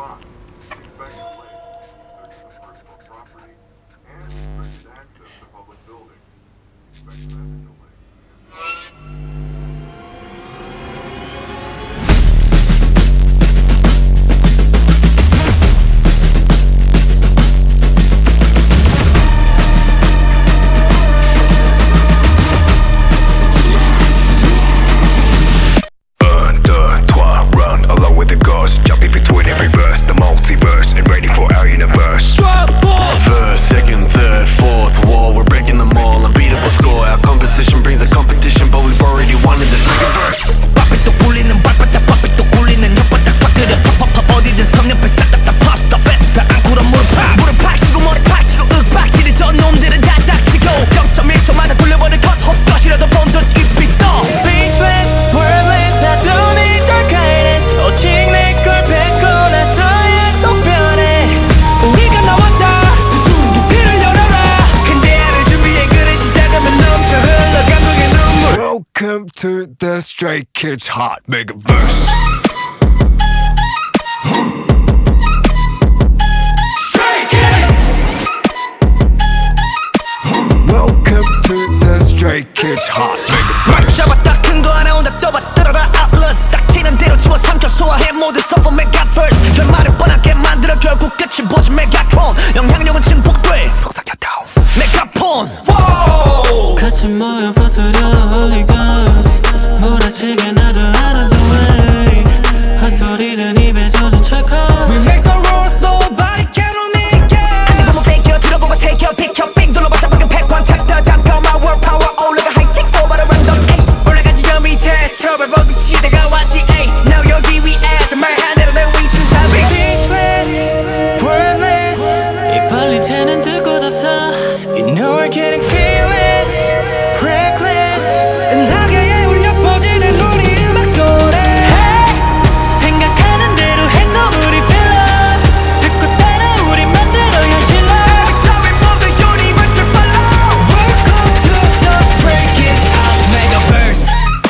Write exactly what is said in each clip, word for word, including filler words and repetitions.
Five, expect delays, searching for personal property, and restricted access to public buildings. Expect traffic delays. Jumping between every verse, the multiverse, and ready for our universe. First, second, third, fourth wall, we're breaking them all. Unbeatable score, our composition brings a competition, but we've already won in the second verse. 팝이 또 굴리는 발바닥, 팝이 또 굴리는 혓바닥 빠뜨려 팝팝팝 어디든 섭렵해 싹다 팝스타 페스타 안구로 무릎 팍 무릎 팍치고 머리 팍치고 윽박치는 저 놈들은 다 닥치고 영 점 일 초마다 돌려버릴 컷 헛것이라도 본 듯 입이 떠 Speechless, wordless, I don't need your guidance 오직 내 걸 뱉고 나서야 속 변해 우리가 나왔다 빛을 열어라 근데 나를 준비해 그래 시작하면 넘쳐 흘러 감동의 눈물 Welcome to the Stray Kids Hot Megaverse. Stray Kids! Welcome to the Stray Kids Hot Megaverse. 잡았다 큰 거 하나 온다 떠봐 들어라 Atlas 딱 치는 대로 치워 삼켜 소화해 모두 서버 Megaverse 결말을 뻔하게 만들어 결국 끝이 보지 Megatron 영향력은 증폭돼 속삭였다 메가폰 같이 모여 퍼뜨려 Holy Ghost 몰아치게 나도 out of the way 헛소리는 입에 젖은 철컥 We make the rules nobody can make it 안 되면 뺏겨 들어보고 새겨 비켜 빙 둘러봤자 방금 패권 착자 잠겨 my world power 올라가 하이틱 over the random 에이 올라가지 저 밑에 서버 보기 시대가 왔지 에이 now 여기 위에서 말한 대로 내 위치는 다 Speechless wordless 이 빨리 쟤는 듣고 답사 You know we're getting fearless reckless 나게 울려 퍼지는 우리 음악 소리 hey! 생각하는 대로 행동 우리 filler 듣고 따라 우리 만들어 현실로 Every time we move the universal follow Welcome to the Stray Kids Hot Megaverse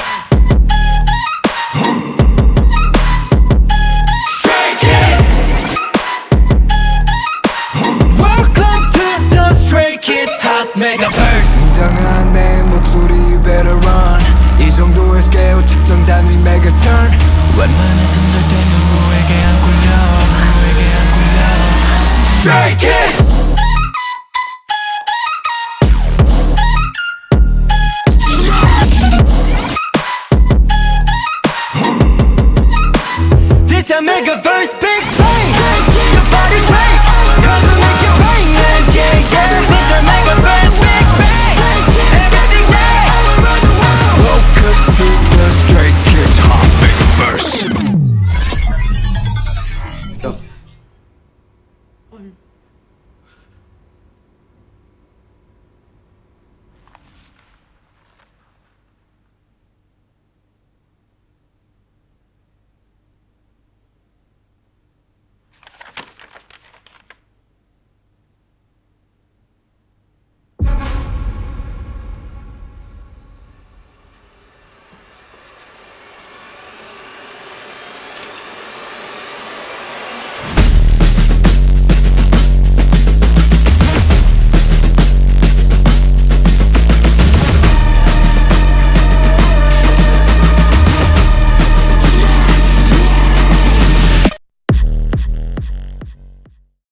Stray Kids Welcome to the Stray Kids Hot Megaverse 굉장한 내 목소리 you better run 이 정도의 스케일 측정 단위 메가턴 웬만해선 절대 누구에게 안 굴려 누구에게 안 굴려 Stray Kids This a Megaverse big